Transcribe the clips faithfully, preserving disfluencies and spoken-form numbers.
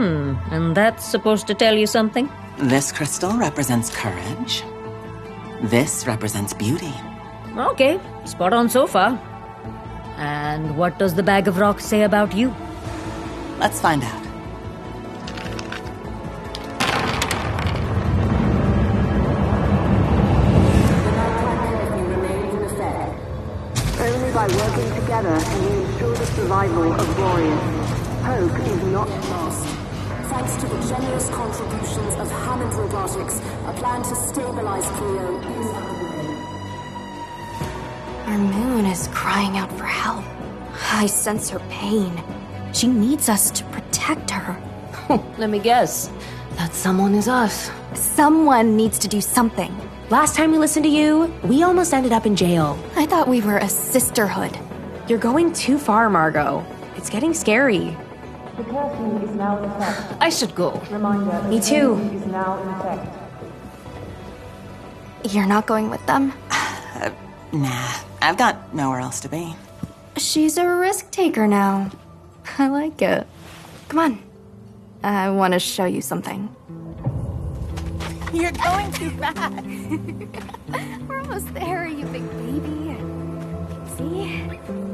Hmm, and that's supposed to tell you something? This crystal represents courage. This represents beauty. Okay, spot on so far. And what does the bag of rocks say about you? Let's find out. Only by working together can we ensure the survival of warriors. Hope is not lost. Thanks to the generous contributions of Hammond Robotics, a plan to stabilize Cleo is underway. Our moon is crying out for help. I sense her pain. She needs us to protect her. Let me guess. That someone is us. Someone needs to do something. Last time we listened to you, we almost ended up in jail. I thought we were a sisterhood. You're going too far, Margot. It's getting scary. The curfew is now in effect. I should go. Reminder, Me too. the curfew is now in effect. You're not going with them? Uh, nah, I've got nowhere else to be. She's a risk taker now. I like it. Come on. I want to show you something. You're going too fast. We're almost there, you big baby. See?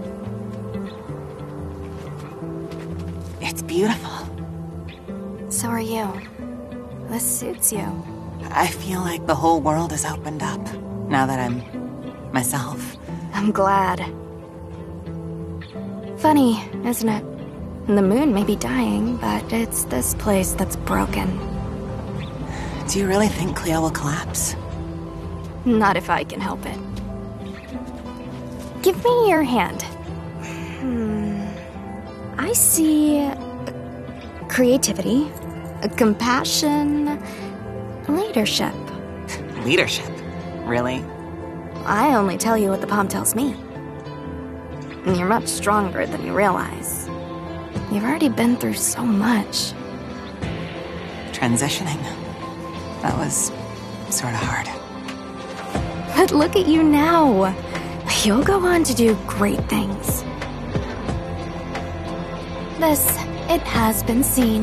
It's beautiful. So are you. This suits you. I feel like the whole world has opened up now that I'm myself. I'm glad. Funny, isn't it? The moon may be dying, but it's this place that's broken. Do you really think Cleo will collapse? Not if I can help it. Give me your hand. Hmm. I see creativity, compassion, leadership. Leadership? Really? I only tell you what the palm tells me. You're much stronger than you realize. You've already been through so much. Transitioning. That was sort of hard. But look at you now. You'll go on to do great things. This, it has been seen.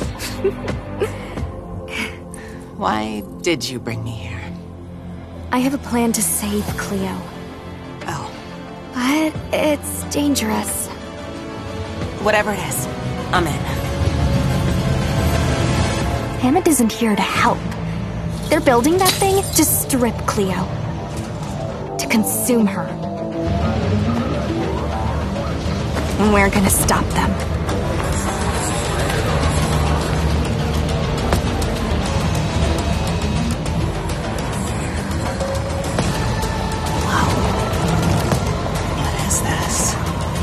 Why did you bring me here? I have a plan to save Cleo. Oh. But it's dangerous. Whatever it is, I'm in. Hammond isn't here to help. They're building that thing to strip Cleo. To consume her. And we're gonna stop them. What is this?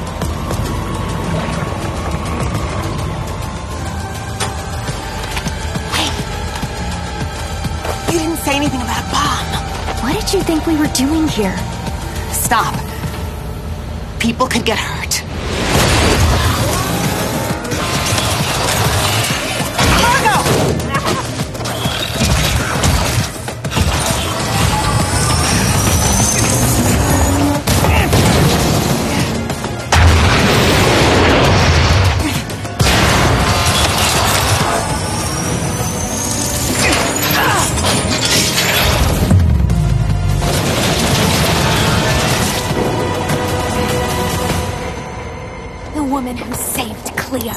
You didn't say anything about a bomb. What did you think we were doing here? Stop. People could get hurt. Woman who saved Cleo.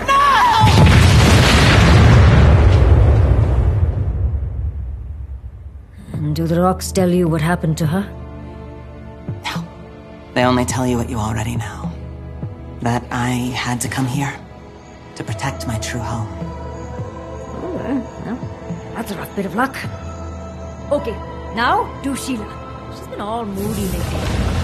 No! Do the rocks tell you what happened to her? No. They only tell you what you already know. That I had to come here to protect my true home. Oh, well, no. That's a rough bit of luck. Okay, now to Sheila. She's been all moody lately.